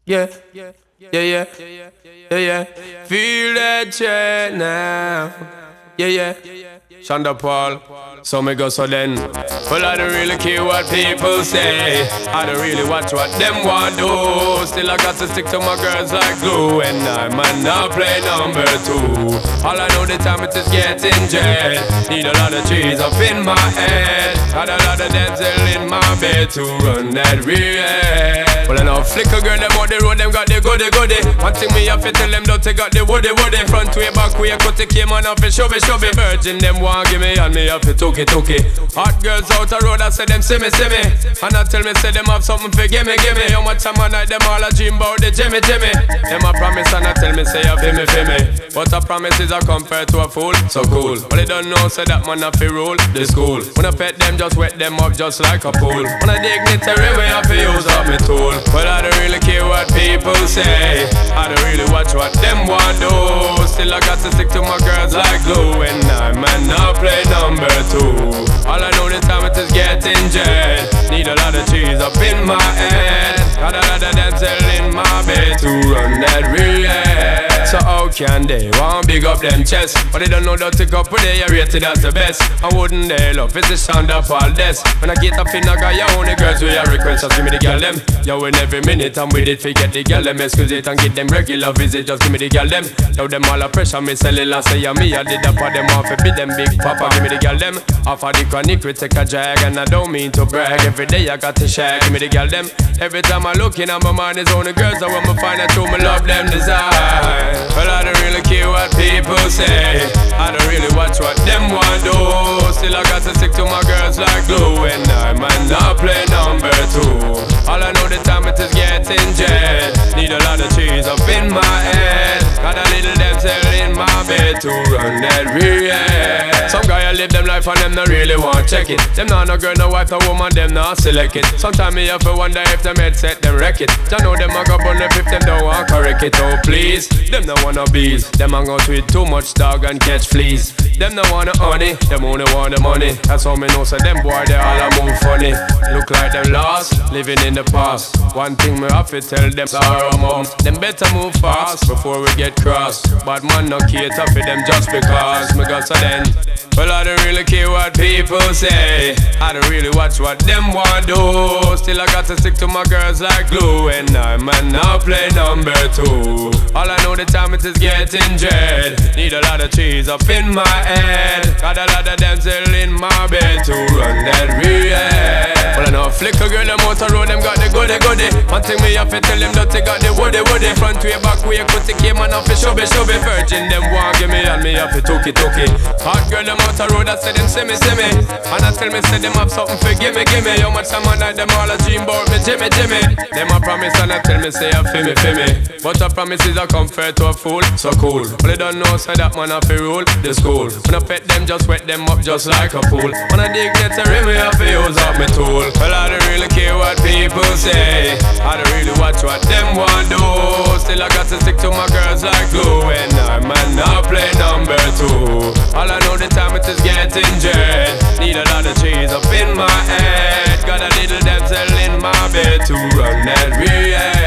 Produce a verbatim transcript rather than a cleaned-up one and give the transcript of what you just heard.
Yeah, yeah, yeah, yeah, yeah, yeah. Feel that check now. Yeah, yeah. Shonda Paul. So me go so then. Well, I don't really care what people say. I don't really watch what them want do. Still I got to stick to my girls like glue. And I might not play number two. All I know the time it is getting jet. Need a lot of cheese up in my head. Got a lot of dental in my bed to run that real. Well, I know flicker girl, them on the road, them got the goody goody. One thing me have to tell them, don't they got the woody woody. Front way, back way, cut the came on off and shove it, shove it. Virgin, them want give me and me have to took it, took it. Hot girls out the road, I say them see me, see me. And I tell me, say them have something for gimme, gimme. How much time I night, them all a dream about the Jimmy, Jimmy. Them a promise and I tell me, say you feel me, feel me. But a promise is a compared to a fool, so cool. But they don't know, say that man have to rule the school. When I pet them, just wet them up just like a pool. When I dignitary way, I have to use up my tool. But I don't really care what people say. I don't really watch what them want do. Still I got to stick to my girls like glue. And I might not play number two. All I know the time it is getting jet. Need a lot of cheese up in my head. Got a lot of dental in my bed to run that real. So how can they want big up them chest? But they don't know that to couple they are rated as the best. I wouldn't they love it's the sound of all this. When I get up in I got your only girls with your request. Just give me the girl them. Yo, in every minute I'm with it. Forget the girl them. Excuse it and get them regular visit. Just give me the girl them. Yo, them all a pressure me sell it last say me. I did that for them off. Be them big papa. Give me the girl them. Off of the chronic we take a drag. And I don't mean to brag. Every day I got to shag. Give me the girl them. Every time I look in my mind is only girls. I want me find out who me love them desire. Well, I don't really care what people say. I don't really watch what them want do. Still I got to stick to my girls like glue. And I might not play number two. All I know the time it is getting jet. Need a lot of cheese up in my head. Got a little dental in my bed to run that real. Some guy I live them life and them not really want check it. Them not no girl, no wife, no woman, them not select it. Sometimes me have to wonder if them headset them wreck it. I know them a go burn if them don't want correct it. Oh please, them no wanna bees. Them hang out with too much dog and catch fleas. Them no wanna honey, them only want the money. That's how me know so them boy they all a move funny. Look like them lost, living in the past. One thing me have to tell them sorrow mom. Them better move fast before we get crossed. Bad man no cater for them just because me got so then. Well I don't really care what people say. I don't really watch what them want do. Still I got to stick to my girls like glue. And I might not play number two. All I know the time it is getting jet. Need a lot of cheese up in my head. Got a lot of dental in my bed to run that real. Well I know flicker girl them out the road, them got the goody goody. One thing me have to tell them that they got the woody woody. Front way, back way, cut the came on off the shove it, shove it. Virgin them want give me and me have to took it, took it. Hot girl them out the road, I say them see me, see me. And I tell me say them have something for gimme, gimme. How much time I night them all a dream about me, Jimmy, Jimmy. Them a promise and I tell me say I feel me, feel me. But a promise is a comfort to a fool, so cool. But they don't know say that man have to rule the school. When I pet them, just wet them up just like a pool. When I dig get a rim, I have to use up my tool. Well I don't really care what people say. I don't really watch what them want do. Still I got to stick to my girls like glue. And I might not play number two. All I know the time it is getting jet. Need a lot of cheese up in my head. Got a little dental in my bed to run that real.